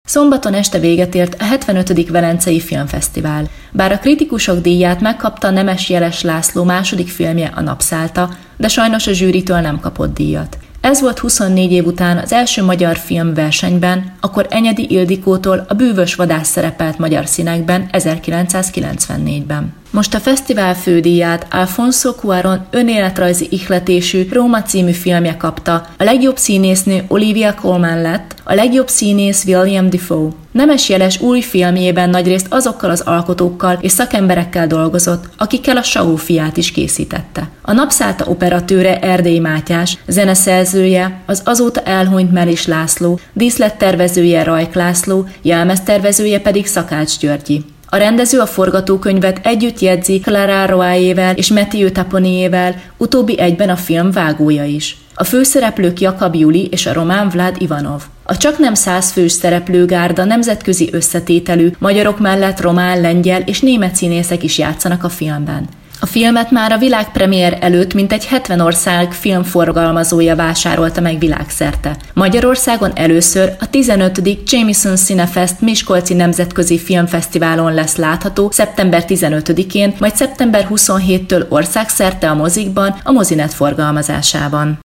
Szombaton este véget ért a 75. Velencei Filmfesztivál. Bár a kritikusok díját megkapta Nemes Jeles László második filmje, a Napszálta, de sajnos a zsűritől nem kapott díjat. Ez volt 24 év után az első magyar film versenyben, akkor Enyedi Ildikótól a Bűvös vadász szerepelt magyar színekben 1994-ben. Most a fesztivál fődíját Alfonso Cuarón önéletrajzi ihletésű Róma című filmje kapta, a legjobb színésznő Olivia Colman lett, a legjobb színész William Dafoe. Nemes Jeles új filmjében nagyrészt azokkal az alkotókkal és szakemberekkel dolgozott, akikkel a Saó fiát is készítette. A Napszálta operatőre Erdély Mátyás, zeneszerzője az azóta elhunyt Melis László, díszlettervezője Rajk László, jelmeztervezője pedig Szakács Györgyi. A rendező a forgatókönyvet együtt jegyzi Clara Royével és Mathieu Taponiével, utóbbi egyben a film vágója is. A főszereplők Jakab Juli és a román Vlad Ivanov. A csaknem 100 fős szereplőgárda nemzetközi összetételű, magyarok mellett román, lengyel és német színészek is játszanak a filmben. A filmet már a világpremiér előtt mintegy 70 ország filmforgalmazója vásárolta meg világszerte. Magyarországon először a 15. Jameson Cinefest Miskolci Nemzetközi Filmfesztiválon lesz látható szeptember 15-én, majd szeptember 27-től országszerte a mozikban, a Mozinet forgalmazásában.